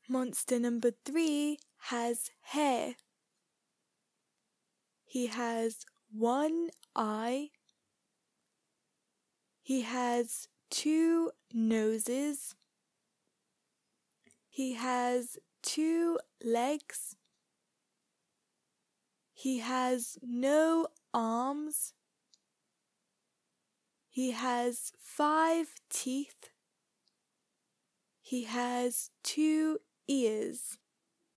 Monster number 3 has hair. He has one eye. He has 2 noses. He has 2 legs. He has no arms. He has 5 teeth. He has 2 ears.